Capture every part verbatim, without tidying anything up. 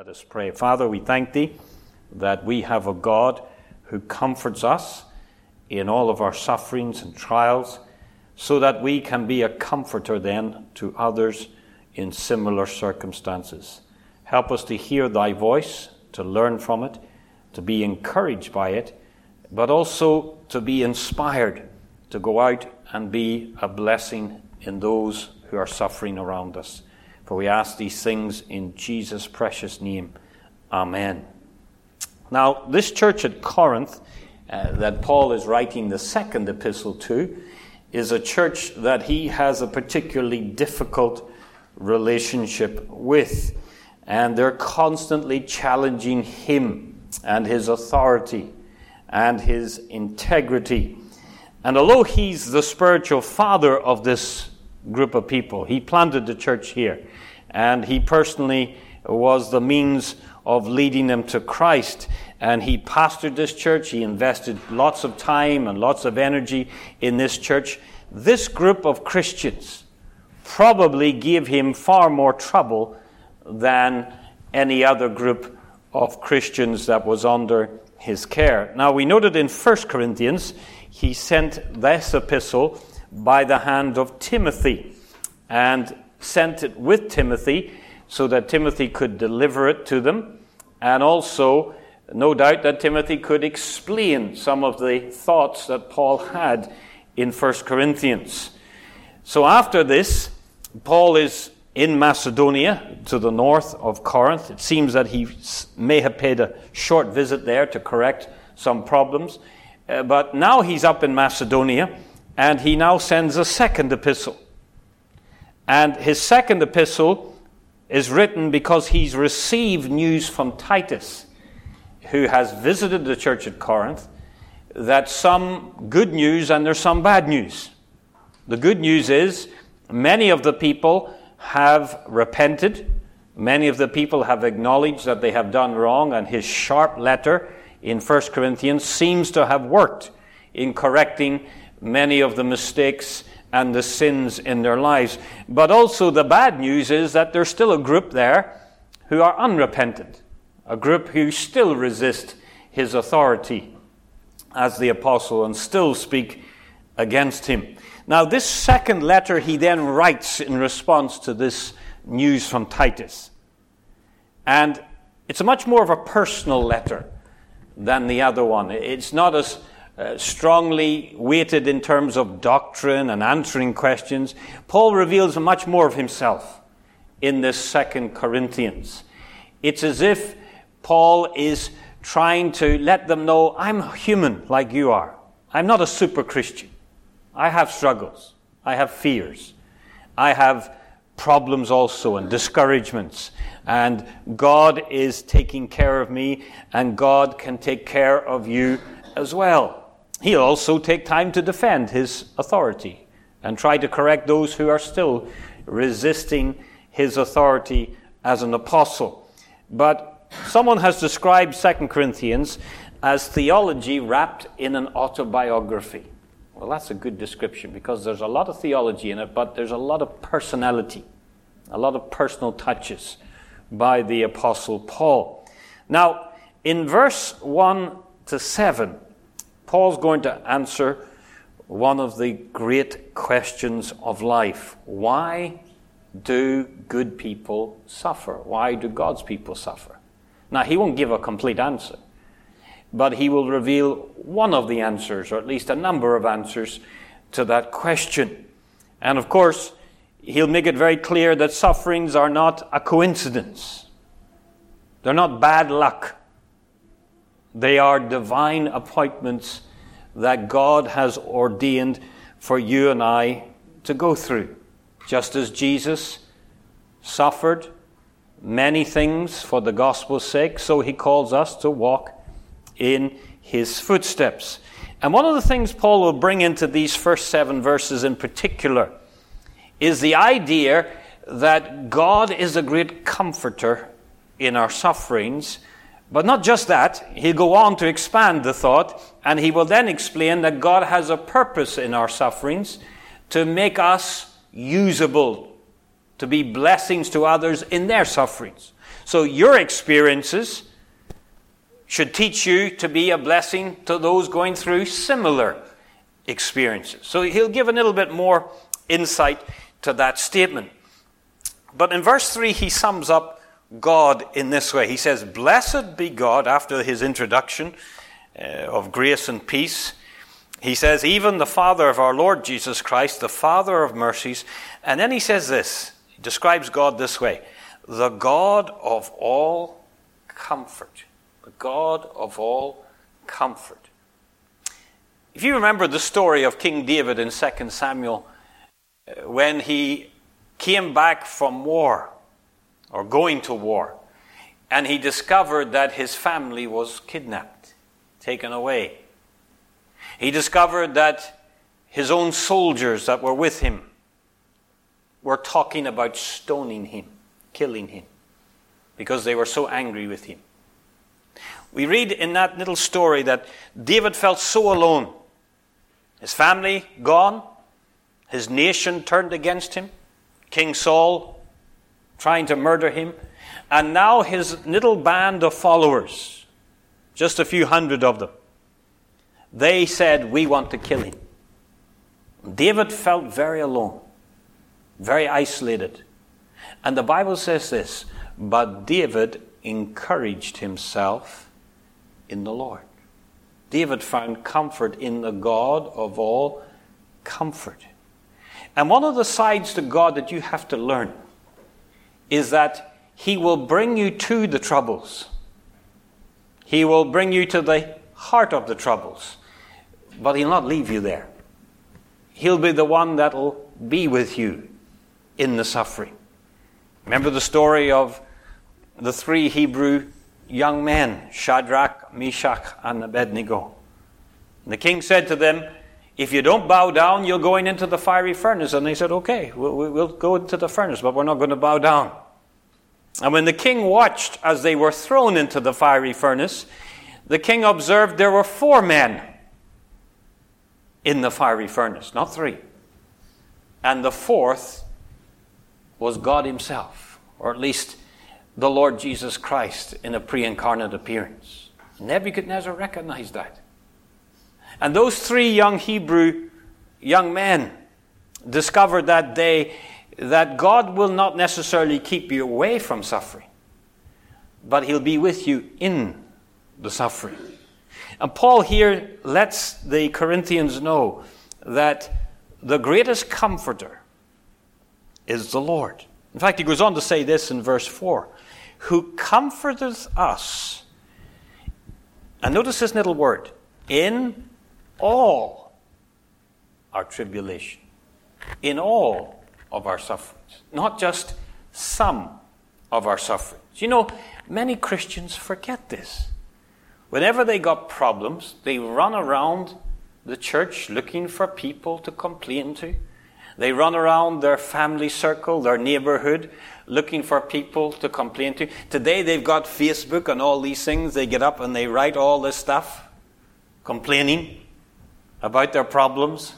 Let us pray. Father, we thank Thee that we have a God who comforts us in all of our sufferings and trials, so that we can be a comforter then to others in similar circumstances. Help us to hear Thy voice, to learn from it, to be encouraged by it, but also to be inspired to go out and be a blessing in those who are suffering around us. For we ask these things in Jesus' precious name. Amen. Now, this church at Corinth uh, that Paul is writing the second epistle to is a church that he has a particularly difficult relationship with. And they're constantly challenging him and his authority and his integrity. And although he's the spiritual father of this group of people, he planted the church here, and he personally was the means of leading them to Christ. And he pastored this church. He invested lots of time and lots of energy in this church. This group of Christians probably gave him far more trouble than any other group of Christians that was under his care. Now, we noted in First Corinthians, he sent this epistle by the hand of Timothy, and sent it with Timothy so that Timothy could deliver it to them, and also, no doubt, that Timothy could explain some of the thoughts that Paul had in First Corinthians. So after this, Paul is in Macedonia, to the north of Corinth. It seems that he may have paid a short visit there to correct some problems. Uh, but now he's up in Macedonia, and he now sends a second epistle. And his second epistle is written because he's received news from Titus, who has visited the church at Corinth, that some good news and there's some bad news. The good news is many of the people have repented. Many of the people have acknowledged that they have done wrong, and his sharp letter in First Corinthians seems to have worked in correcting many of the mistakes and the sins in their lives. But also the bad news is that there's still a group there who are unrepentant, a group who still resist his authority as the apostle and still speak against him. Now, this second letter he then writes in response to this news from Titus. And it's a much more of a personal letter than the other one. It's not as uh, strongly weighted in terms of doctrine and answering questions. Paul reveals much more of himself in this Second Corinthians. It's as if Paul is trying to let them know, I'm human like you are. I'm not a super Christian. I have struggles. I have fears. I have problems also and discouragements. And God is taking care of me, and God can take care of you as well. He'll also take time to defend his authority and try to correct those who are still resisting his authority as an apostle. But someone has described Second Corinthians as theology wrapped in an autobiography. Well, that's a good description, because there's a lot of theology in it, but there's a lot of personality, a lot of personal touches by the Apostle Paul. Now, in verse one to seven, Paul's going to answer one of the great questions of life. Why do good people suffer? Why do God's people suffer? Now, he won't give a complete answer, but he will reveal one of the answers, or at least a number of answers to that question. And of course, he'll make it very clear that sufferings are not a coincidence. They're not bad luck. They are divine appointments that God has ordained for you and I to go through. Just as Jesus suffered many things for the gospel's sake, so he calls us to walk in his footsteps. And one of the things Paul will bring into these first seven verses in particular is the idea that God is a great comforter in our sufferings. But not just that, he'll go on to expand the thought, and he will then explain that God has a purpose in our sufferings to make us usable, to be blessings to others in their sufferings. So your experiences should teach you to be a blessing to those going through similar experiences. So he'll give a little bit more insight to that statement. But in verse three, he sums up God in this way. He says, "Blessed be God," after his introduction uh, of grace and peace. He says, "Even the Father of our Lord Jesus Christ, the Father of mercies." And then he says this, he describes God this way: "The God of all comfort." The God of all comfort. If you remember the story of King David in Second Samuel, uh, when he came back from war, or going to war, and he discovered that his family was kidnapped, taken away. He discovered that his own soldiers that were with him were talking about stoning him, killing him, because they were so angry with him. We read in that little story that David felt so alone. His family gone, his nation turned against him, King Saul trying to murder him, and now his little band of followers, just a few hundred of them, they said, "We want to kill him." David felt very alone, very isolated. And the Bible says this, "But David encouraged himself in the Lord." David found comfort in the God of all comfort. And one of the sides to God that you have to learn is that he will bring you to the troubles. He will bring you to the heart of the troubles. But he'll not leave you there. He'll be the one that will be with you in the suffering. Remember the story of the three Hebrew young men, Shadrach, Meshach, and Abednego. And the king said to them, "If you don't bow down, you're going into the fiery furnace." And they said, "Okay, we'll, we'll go into the furnace, but we're not going to bow down." And when the king watched as they were thrown into the fiery furnace, the king observed there were four men in the fiery furnace, not three. And the fourth was God himself, or at least the Lord Jesus Christ in a pre-incarnate appearance. Nebuchadnezzar recognized that. And those three young Hebrew young men discovered that day that God will not necessarily keep you away from suffering, but he'll be with you in the suffering. And Paul here lets the Corinthians know that the greatest comforter is the Lord. In fact, he goes on to say this in verse four, "Who comforteth us," and notice this little word, "in all our tribulation," in all of our sufferings, not just some of our sufferings. You know, many Christians forget this. Whenever they got problems, they run around the church looking for people to complain to. They run around their family circle, their neighborhood, looking for people to complain to. Today they've got Facebook and all these things. They get up and they write all this stuff, complaining about their problems.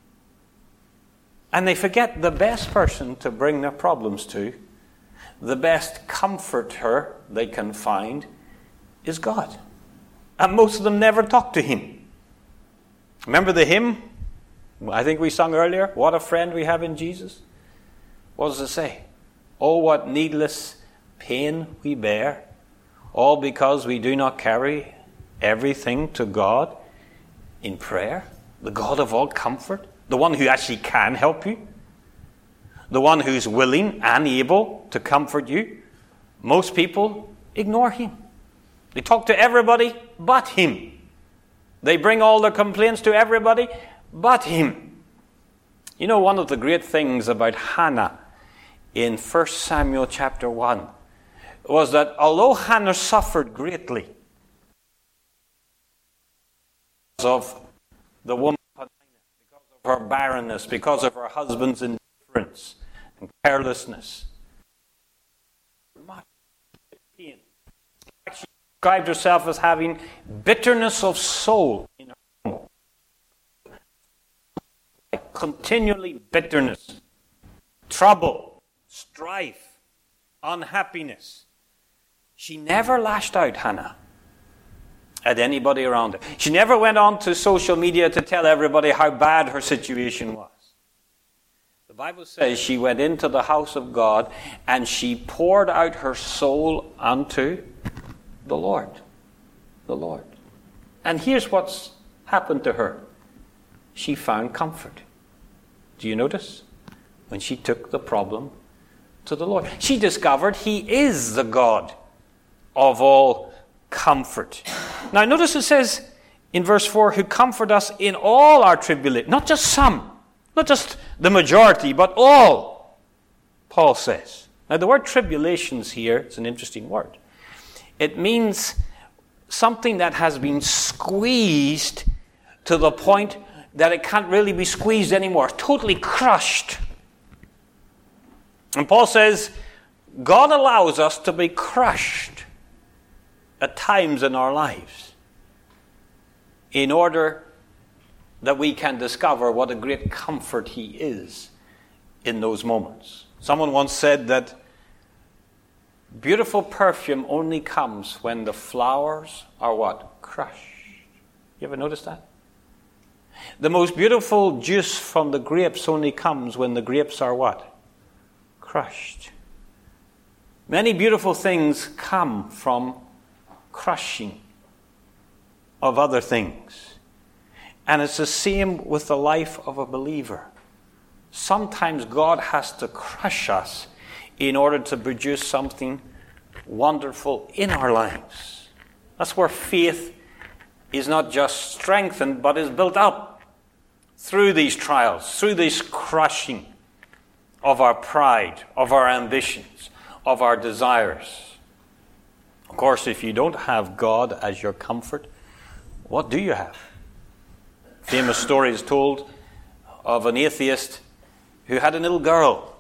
And they forget the best person to bring their problems to, the best comforter they can find, is God. And most of them never talk to him. Remember the hymn I think we sung earlier, "What a friend we have in Jesus"? What does it say? "Oh, what needless pain we bear, all because we do not carry everything to God in prayer." The God of all comfort, the one who actually can help you, the one who's willing and able to comfort you. Most people ignore him. They talk to everybody but him. They bring all their complaints to everybody but him. You know, one of the great things about Hannah in First Samuel chapter one was that although Hannah suffered greatly because of the woman, because of her barrenness, because of her husband's indifference and carelessness, much pain. She described herself as having bitterness of soul in her home. Continually bitterness, trouble, strife, unhappiness. She never lashed out, Hannah, at anybody around her. She never went on to social media to tell everybody how bad her situation was. The Bible says she went into the house of God and she poured out her soul unto the Lord. The Lord. And here's what's happened to her. She found comfort. Do you notice? When she took the problem to the Lord. She discovered He is the God of all comfort. Now notice it says in verse four, who comfort us in all our tribulation. Not just some. Not just the majority, but all. Paul says. Now the word tribulations here, it's an interesting word. It means something that has been squeezed to the point that it can't really be squeezed anymore. Totally crushed. And Paul says, God allows us to be crushed at times in our lives in order that we can discover what a great comfort He is in those moments. Someone once said that beautiful perfume only comes when the flowers are what? Crushed. You ever notice that? The most beautiful juice from the grapes only comes when the grapes are what? Crushed. Many beautiful things come from crushing of other things. And it's the same with the life of a believer. Sometimes God has to crush us in order to produce something wonderful in our lives. That's where faith is not just strengthened, but is built up through these trials, through this crushing of our pride, of our ambitions, of our desires. Of course, if you don't have God as your comfort, what do you have? Famous story is told of an atheist who had a little girl.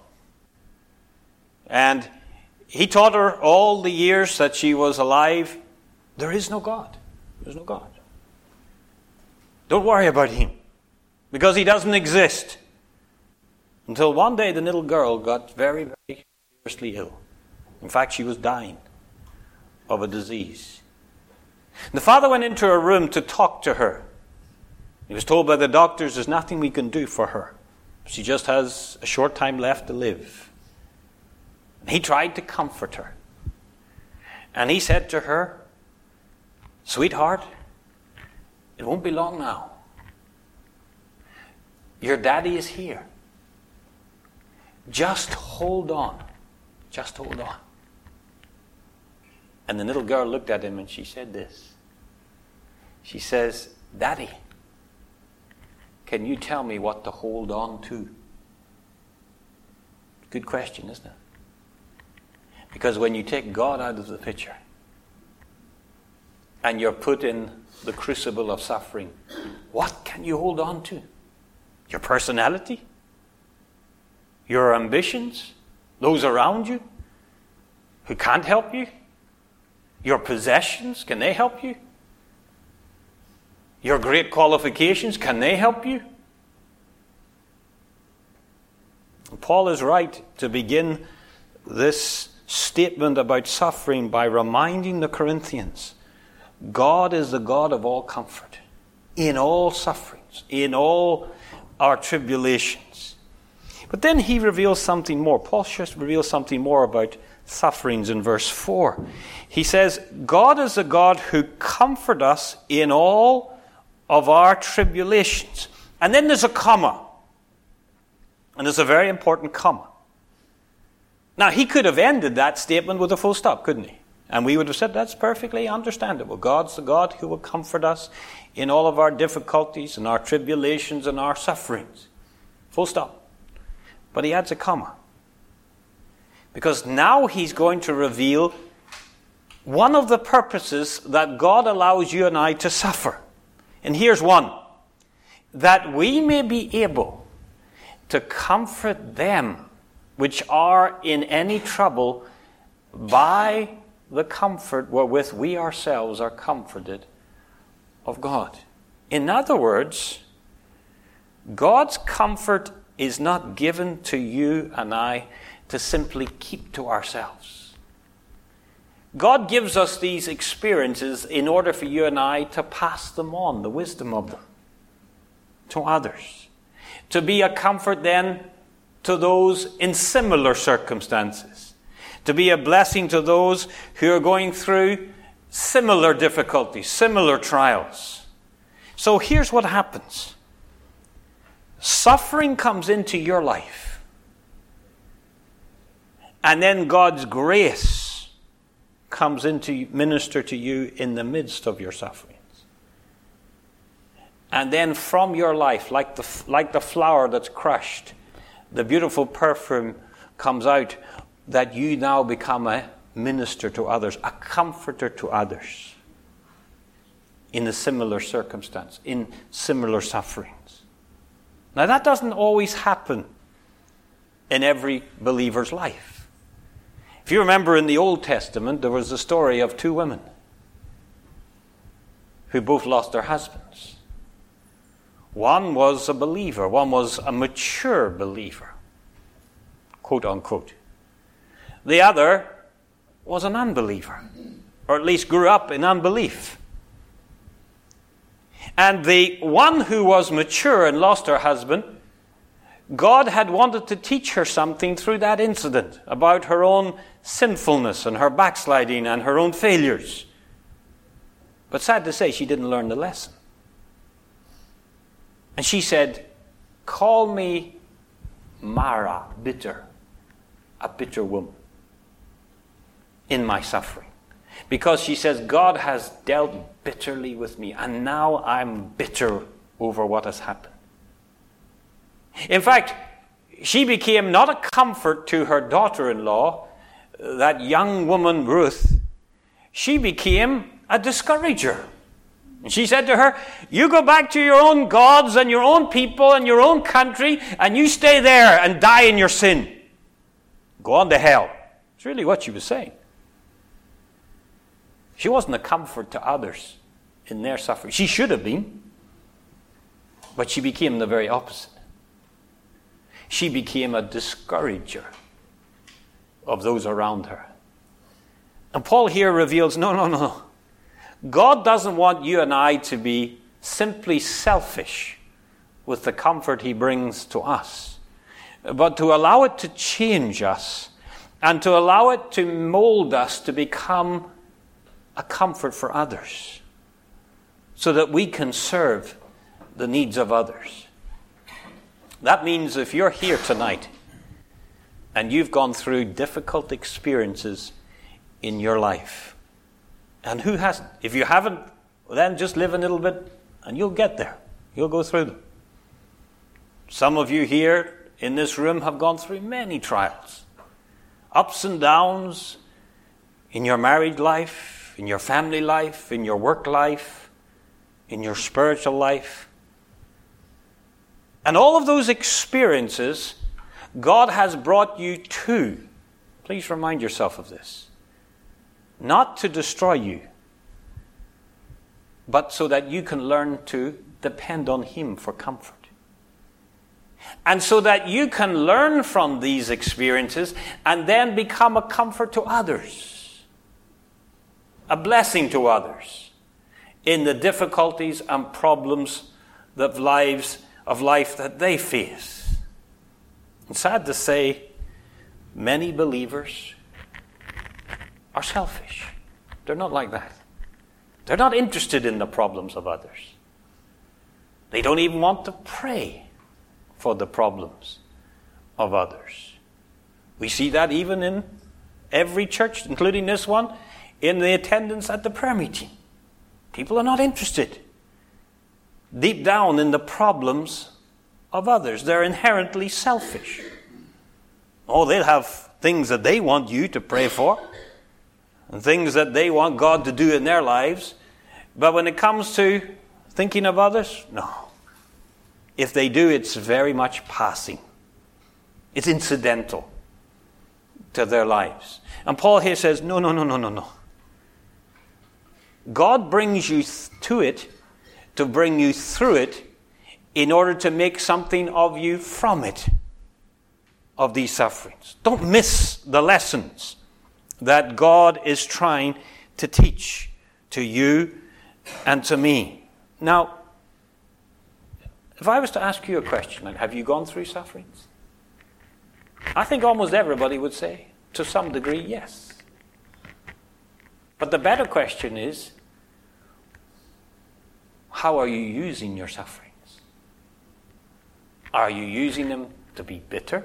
And he taught her all the years that she was alive, there is no God. There's no God. Don't worry about Him, because He doesn't exist. Until one day the little girl got very, very seriously ill. In fact, she was dying of a disease. The father went into her room to talk to her. He was told by the doctors there's nothing we can do for her. She just has a short time left to live. And he tried to comfort her. And he said to her, sweetheart, it won't be long now. Your daddy is here. Just hold on. Just hold on. And the little girl looked at him and she said this. She says, Daddy, can you tell me what to hold on to? Good question, isn't it? Because when you take God out of the picture and you're put in the crucible of suffering, what can you hold on to? Your personality? Your ambitions? Those around you who can't help you? Your possessions, can they help you? Your great qualifications, can they help you? Paul is right to begin this statement about suffering by reminding the Corinthians, God is the God of all comfort, in all sufferings, in all our tribulations. But then he reveals something more. Paul just reveals something more about sufferings in verse four. He says, God is a God who comforts us in all of our tribulations. And then there's a comma. And there's a very important comma. Now, he could have ended that statement with a full stop, couldn't he? And we would have said, that's perfectly understandable. God's the God who will comfort us in all of our difficulties and our tribulations and our sufferings. Full stop. But he adds a comma. Because now he's going to reveal one of the purposes that God allows you and I to suffer. And here's one. That we may be able to comfort them which are in any trouble by the comfort wherewith we ourselves are comforted of God. In other words, God's comfort is not given to you and I to simply keep to ourselves. God gives us these experiences in order for you and I to pass them on, the wisdom of them, to others. To be a comfort then to those in similar circumstances. To be a blessing to those who are going through similar difficulties, similar trials. So here's what happens. Suffering comes into your life. And then God's grace comes in to minister to you in the midst of your sufferings. And then from your life, like the, like the flower that's crushed, the beautiful perfume comes out that you now become a minister to others, a comforter to others in a similar circumstance, in similar sufferings. Now that doesn't always happen in every believer's life. If you remember in the Old Testament, there was the story of two women who both lost their husbands. One was a believer, one was a mature believer, quote unquote. The other was an unbeliever, or at least grew up in unbelief. And the one who was mature and lost her husband, God had wanted to teach her something through that incident about her own sinfulness and her backsliding and her own failures. But sad to say, she didn't learn the lesson. And she said, call me Mara, bitter, a bitter woman in my suffering. Because she says, God has dealt bitterly with me, and now I'm bitter over what has happened. In fact, she became not a comfort to her daughter-in-law, that young woman Ruth. She became a discourager. And she said to her, you go back to your own gods and your own people and your own country, and you stay there and die in your sin. Go on to hell. It's really what she was saying. She wasn't a comfort to others in their suffering. She should have been, but she became the very opposite. She became a discourager of those around her. And Paul here reveals, no, no, no. God doesn't want you and I to be simply selfish with the comfort he brings to us, but to allow it to change us and to allow it to mold us to become a comfort for others so that we can serve the needs of others. That means if you're here tonight and you've gone through difficult experiences in your life, and who hasn't? If you haven't, well then just live a little bit and you'll get there. You'll go through them. Some of you here in this room have gone through many trials, ups and downs in your married life, in your family life, in your work life, in your spiritual life. And all of those experiences God has brought you to. Please remind yourself of this. Not to destroy you, but so that you can learn to depend on him for comfort. And so that you can learn from these experiences and then become a comfort to others, a blessing to others in the difficulties and problems of lives of life that they face. It's sad to say, many believers are selfish. They're not like that. They're not interested in the problems of others. They don't even want to pray for the problems of others. We see that even in every church, including this one, in the attendance at the prayer meeting. People are not interested deep down in the problems of others. They're inherently selfish. Oh, they'll have things that they want you to pray for, and things that they want God to do in their lives. But when it comes to thinking of others, no. If they do, it's very much passing. It's incidental to their lives. And Paul here says, no, no, no, no, no, no. God brings you to it to bring you through it in order to make something of you from it, of these sufferings. Don't miss the lessons that God is trying to teach to you and to me. Now, if I was to ask you a question, like, have you gone through sufferings? I think almost everybody would say, to some degree, yes. But the better question is, how are you using your sufferings? Are you using them to be bitter?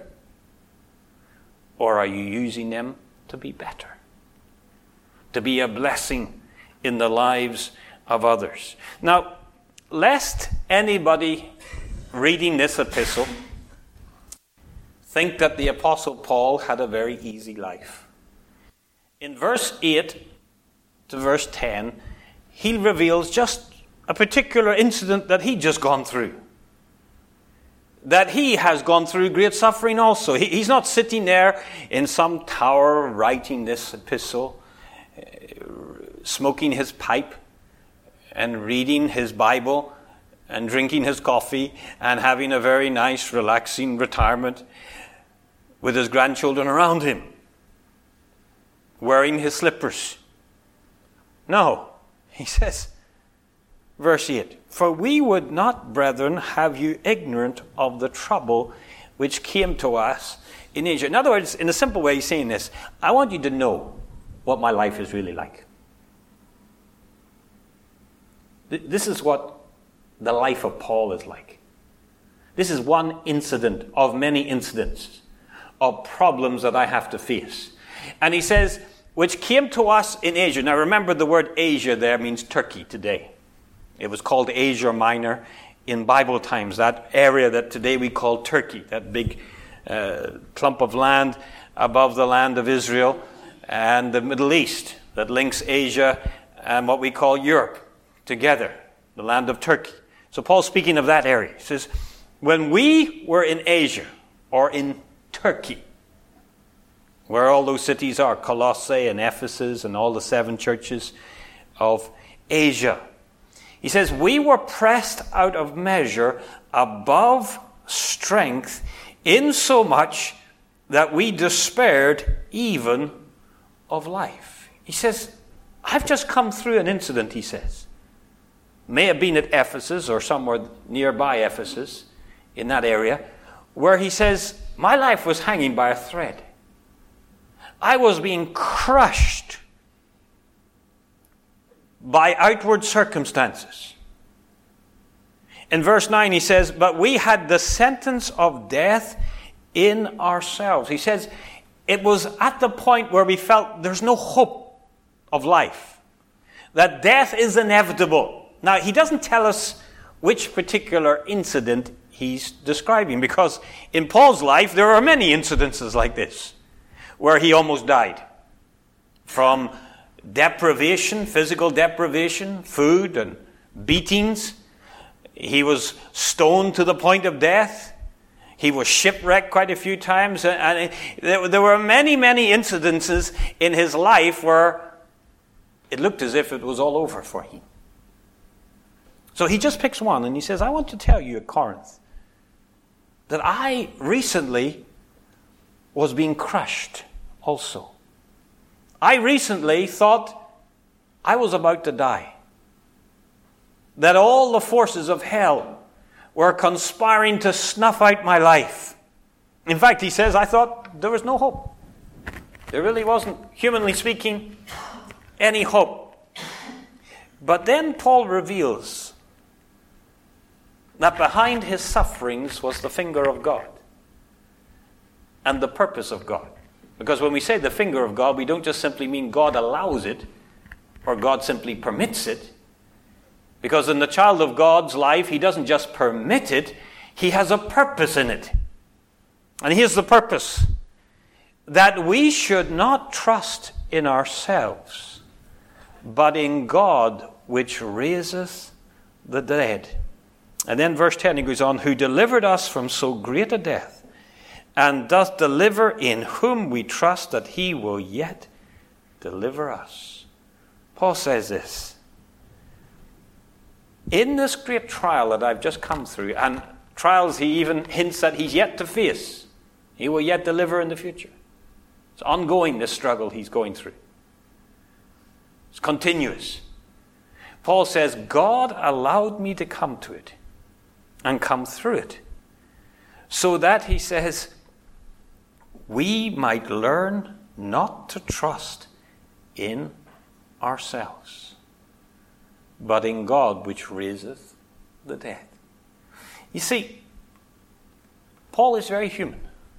Or are you using them to be better? To be a blessing in the lives of others. Now, lest anybody reading this epistle think that the Apostle Paul had a very easy life. In verse eight to verse ten, he reveals just a particular incident that he'd just gone through. That he has gone through great suffering also. He, he's not sitting there in some tower writing this epistle, uh, smoking his pipe and reading his Bible and drinking his coffee and having a very nice, relaxing retirement with his grandchildren around him, wearing his slippers. No, he says, verse eight, for we would not, brethren, have you ignorant of the trouble which came to us in Asia. In other words, in a simple way, he's saying this, I want you to know what my life is really like. This is what the life of Paul is like. This is one incident of many incidents of problems that I have to face. And he says, which came to us in Asia. Now remember, the word Asia there means Turkey today. It was called Asia Minor in Bible times, that area that today we call Turkey, that big uh, clump of land above the land of Israel and the Middle East that links Asia and what we call Europe together, the land of Turkey. So Paul's speaking of that area. He says, when we were in Asia, or in Turkey, where all those cities are, Colossae and Ephesus and all the seven churches of Asia, he says, we were pressed out of measure above strength, insomuch that we despaired even of life. He says, I've just come through an incident, he says. May have been at Ephesus or somewhere nearby Ephesus, in that area, where he says, my life was hanging by a thread. I was being crushed by outward circumstances. In verse nine he says, but we had the sentence of death in ourselves. He says, it was at the point where we felt there's no hope of life, that death is inevitable. Now, he doesn't tell us which particular incident he's describing, because in Paul's life there are many incidences like this, where he almost died from deprivation, physical deprivation, food and beatings. He was stoned to the point of death. He was shipwrecked quite a few times. And there were many, many incidences in his life where it looked as if it was all over for him. So he just picks one and he says, I want to tell you at Corinth that I recently was being crushed also. I recently thought I was about to die. That all the forces of hell were conspiring to snuff out my life. In fact, he says, I thought there was no hope. There really wasn't, humanly speaking, any hope. But then Paul reveals that behind his sufferings was the finger of God and the purpose of God. Because when we say the finger of God, we don't just simply mean God allows it or God simply permits it. Because in the child of God's life, he doesn't just permit it, he has a purpose in it. And here's the purpose: that we should not trust in ourselves, but in God which raiseth the dead. And then verse ten, he goes on, who delivered us from so great a death, and doth deliver, in whom we trust that he will yet deliver us. Paul says this: in this great trial that I've just come through, and trials he even hints that he's yet to face, he will yet deliver in the future. It's ongoing, this struggle he's going through. It's continuous. Paul says, God allowed me to come to it and come through it so that, he says, we might learn not to trust in ourselves, but in God which raiseth the dead. You see, Paul is very human.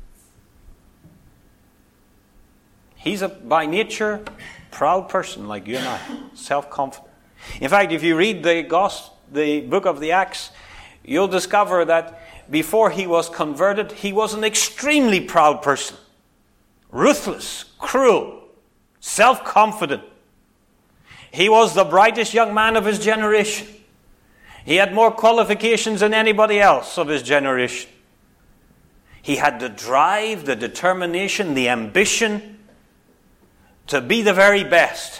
He's a, by nature, proud person like you and I, self-confident. In fact, if you read the gospel, the book of the Acts, you'll discover that before he was converted, he was an extremely proud person. Ruthless, cruel, self-confident. He was the brightest young man of his generation. He had more qualifications than anybody else of his generation. He had the drive, the determination, the ambition to be the very best.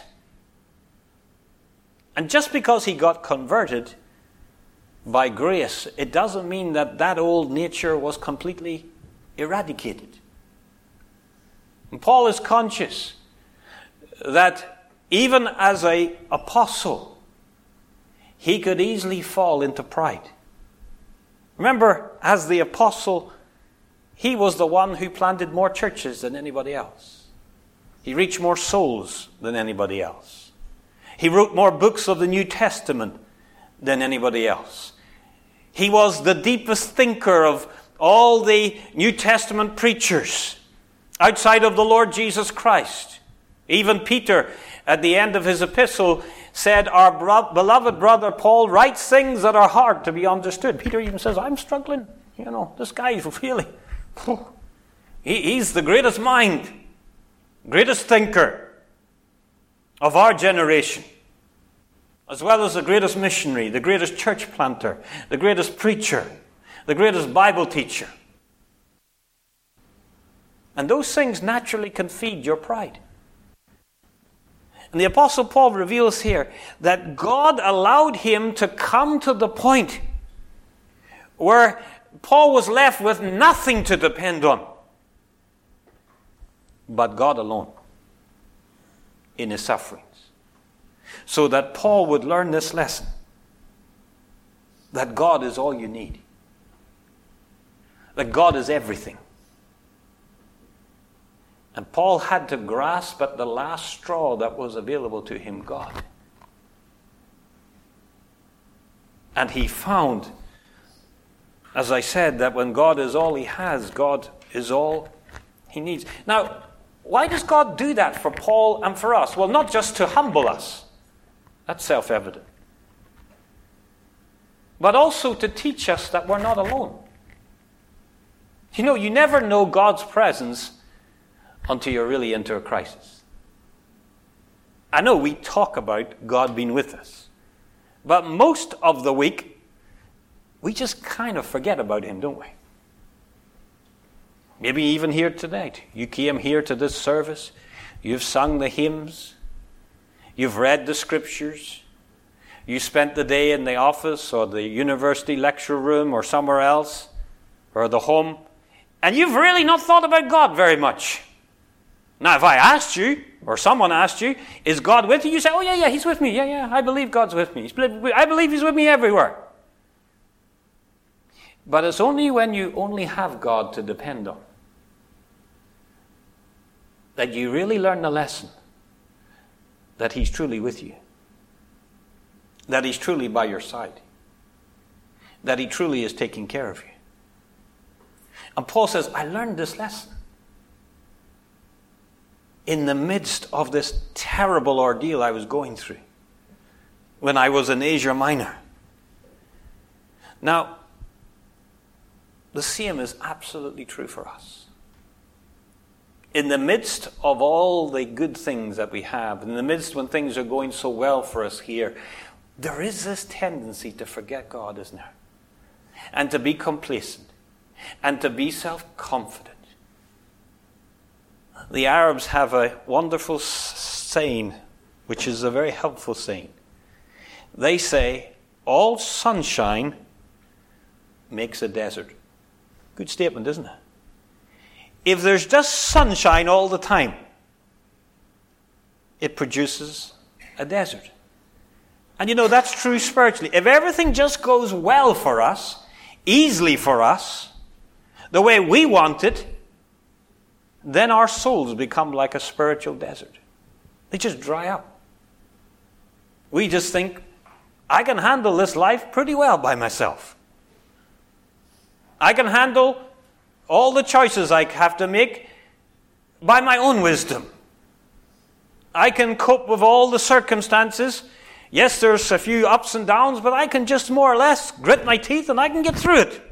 And just because he got converted by grace, it doesn't mean that that old nature was completely eradicated. And Paul is conscious that even as an apostle, he could easily fall into pride. Remember, as the apostle, he was the one who planted more churches than anybody else. He reached more souls than anybody else. He wrote more books of the New Testament than anybody else. He was the deepest thinker of all the New Testament preachers outside of the Lord Jesus Christ. Even Peter, at the end of his epistle, said, our bro- beloved brother Paul writes things that are hard to be understood. Peter even says, I'm struggling. You know, this guy is really, he, he's the greatest mind, greatest thinker of our generation, as well as the greatest missionary, the greatest church planter, the greatest preacher, the greatest Bible teacher. And those things naturally can feed your pride. And the Apostle Paul reveals here that God allowed him to come to the point where Paul was left with nothing to depend on but God alone in his sufferings. So that Paul would learn this lesson, that God is all you need. That God is everything. And Paul had to grasp at the last straw that was available to him, God. And he found, as I said, that when God is all he has, God is all he needs. Now, why does God do that for Paul and for us? Well, not just to humble us. That's self-evident. But also to teach us that we're not alone. You know, you never know God's presence until you're really into a crisis. I know we talk about God being with us. But most of the week, we just kind of forget about him, don't we? Maybe even here tonight. You came here to this service. You've sung the hymns. You've read the scriptures. You spent the day in the office or the university lecture room or somewhere else or the home. And you've really not thought about God very much. Now, if I asked you, or someone asked you, is God with you? You say, oh, yeah, yeah, he's with me. Yeah, yeah, I believe God's with me. I believe he's with me everywhere. But it's only when you only have God to depend on that you really learn the lesson that he's truly with you. That he's truly by your side. That he truly is taking care of you. And Paul says, I learned this lesson in the midst of this terrible ordeal I was going through when I was in Asia Minor. Now, the same is absolutely true for us. In the midst of all the good things that we have, in the midst when things are going so well for us here, there is this tendency to forget God, isn't there? And to be complacent. And to be self-confident. The Arabs have a wonderful saying, which is a very helpful saying. They say, all sunshine makes a desert. Good statement, isn't it? if there's just sunshine all the time, it produces a desert. And you know, that's true spiritually. If everything just goes well for us, easily for us, the way we want it, then our souls become like a spiritual desert. They just dry up. We just think, I can handle this life pretty well by myself. I can handle all the choices I have to make by my own wisdom. I can cope with all the circumstances. Yes, there's a few ups and downs, but I can just more or less grit my teeth and I can get through it.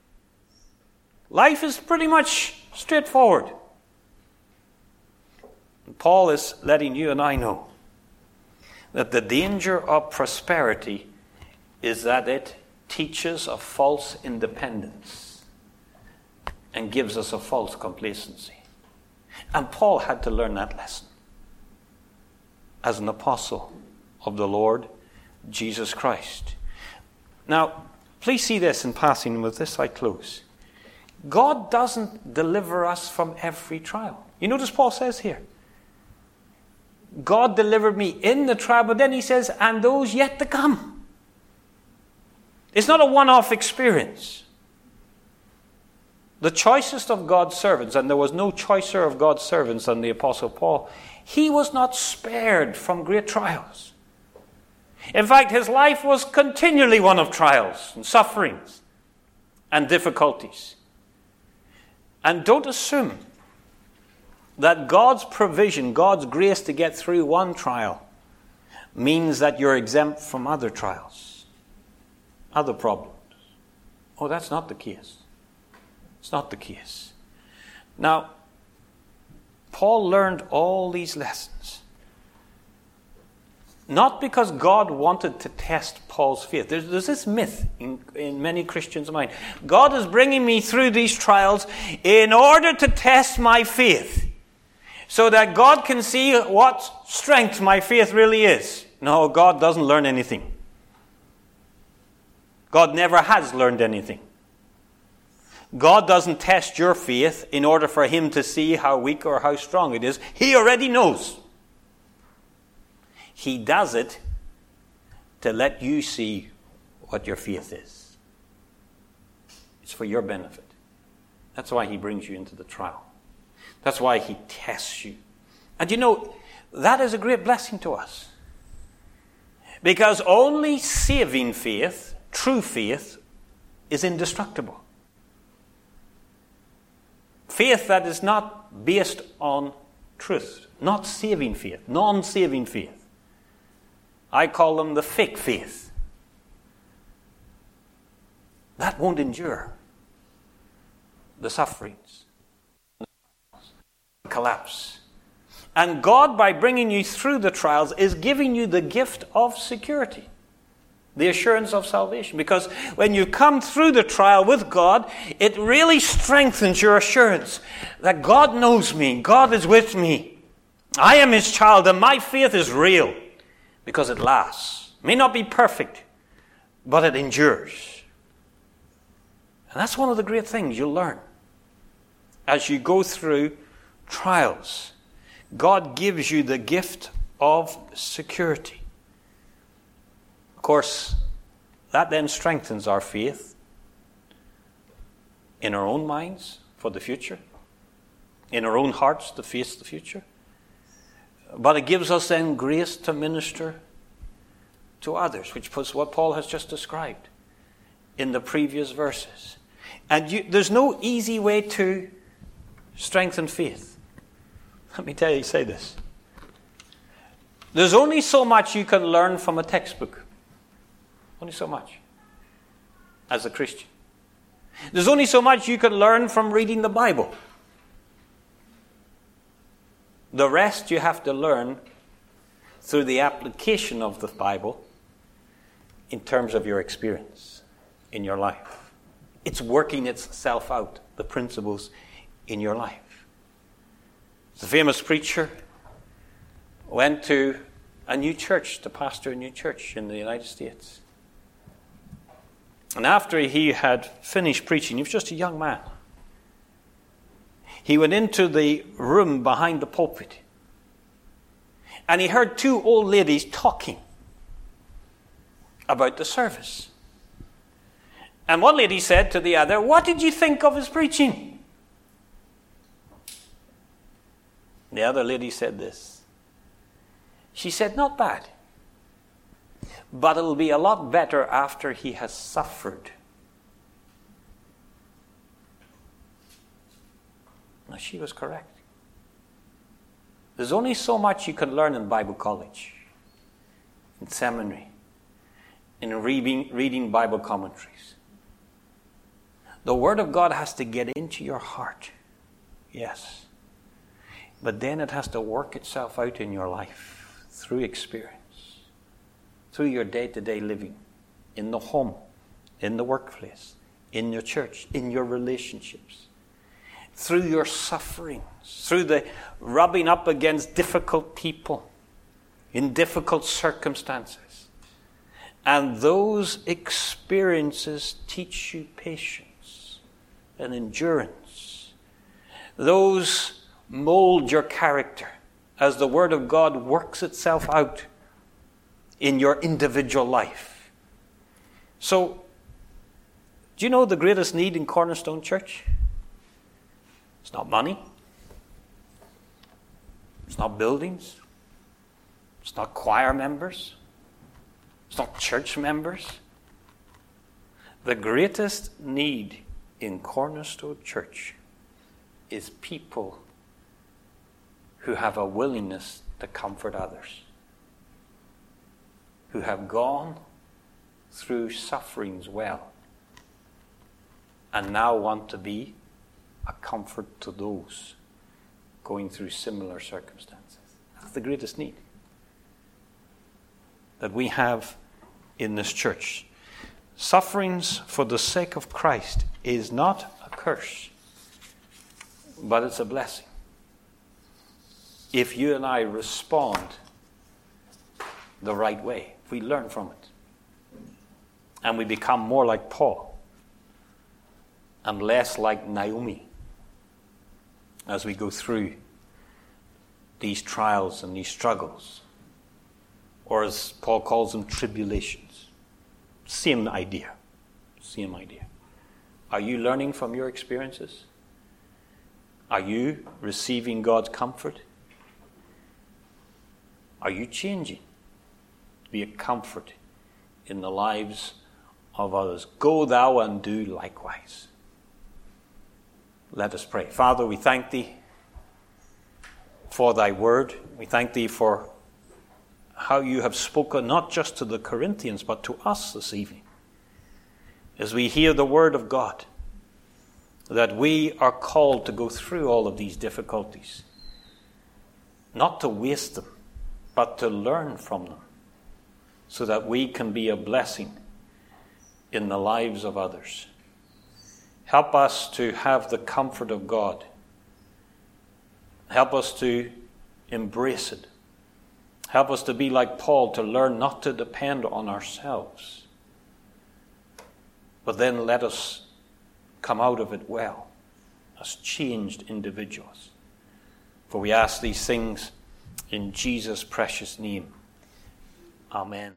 Life is pretty much straightforward. And Paul is letting you and I know that the danger of prosperity is that it teaches a false independence and gives us a false complacency. And Paul had to learn that lesson as an apostle of the Lord Jesus Christ. Now, please see this in passing. With this I close. God doesn't deliver us from every trial. You notice Paul says here, God delivered me in the trial, but then he says, and those yet to come. It's not a one-off experience. The choicest of God's servants, and there was no choicer of God's servants than the Apostle Paul, he was not spared from great trials. In fact, his life was continually one of trials and sufferings and difficulties. And don't assume that God's provision, God's grace to get through one trial means that you're exempt from other trials, other problems. Oh, that's not the case. It's not the case. Now, Paul learned all these lessons not because God wanted to test Paul's faith. There's, there's this myth in, in many Christians' mind. God is bringing me through these trials in order to test my faith, so that God can see what strength my faith really is. No, God doesn't learn anything. God never has learned anything. God doesn't test your faith in order for him to see how weak or how strong it is. He already knows. He does it to let you see what your faith is. It's for your benefit. That's why he brings you into the trial. That's why he tests you. And you know, that is a great blessing to us. Because only saving faith, true faith, is indestructible. Faith that is not based on truth. Not saving faith. Non-saving faith. I call them the fake faith. That won't endure the sufferings, the collapse. And God, by bringing you through the trials, is giving you the gift of security, the assurance of salvation. Because when you come through the trial with God, it really strengthens your assurance that God knows me, God is with me. I am his child, and my faith is real. Because it lasts. It may not be perfect, but it endures. And that's one of the great things you'll learn. As you go through trials, God gives you the gift of security. Of course, that then strengthens our faith in our own minds for the future, in our own hearts to face the future. But it gives us then grace to minister to others, which was what Paul has just described in the previous verses. And you, there's no easy way to strengthen faith. Let me tell you, say this. There's only so much you can learn from a textbook. Only so much. As a Christian. There's only so much you can learn from reading the Bible. The rest you have to learn through the application of the Bible in terms of your experience in your life. It's working itself out, the principles in your life. The famous preacher went to a new church to pastor a new church in the United States. And after he had finished preaching, he was just a young man. he went into the room behind the pulpit. And he heard two old ladies talking about the service. And one lady said to the other, "What did you think of his preaching?" The other lady said this. She said, "Not bad. But it'll be a lot better after he has suffered." Now, she was correct. There's only so much you can learn in Bible college, in seminary, in reading, reading Bible commentaries. The Word of God has to get into your heart, yes. But then it has to work itself out in your life through experience, through your day-to-day living, in the home, in the workplace, in your church, in your relationships, through your sufferings, through the rubbing up against difficult people, in difficult circumstances. And those experiences teach you patience and endurance. Those mold your character as the Word of God works itself out in your individual life. So, do you know the greatest need in Cornerstone Church? It's not money. It's not buildings. It's not choir members. It's not church members. The greatest need in Cornerstone Church is people who have a willingness to comfort others, who have gone through sufferings well and now want to be a comfort to those going through similar circumstances. That's the greatest need that we have in this church. Sufferings for the sake of Christ is not a curse, but it's a blessing. If you and I respond the right way, if we learn from it, and we become more like Paul and less like Naomi as we go through these trials and these struggles, or as Paul calls them, tribulations. Same idea. Same idea. Are you learning from your experiences? Are you receiving God's comfort? Are you changing to be a comfort in the lives of others? Go thou and do likewise. Let us pray. Father, we thank thee for thy word. We thank thee for how you have spoken not just to the Corinthians, but to us this evening. As we hear the word of God, that we are called to go through all of these difficulties, not to waste them, but to learn from them, so that we can be a blessing in the lives of others. Help us to have the comfort of God. Help us to embrace it. Help us to be like Paul, to learn not to depend on ourselves, but then let us come out of it well, as changed individuals. For we ask these things in Jesus' precious name. Amen.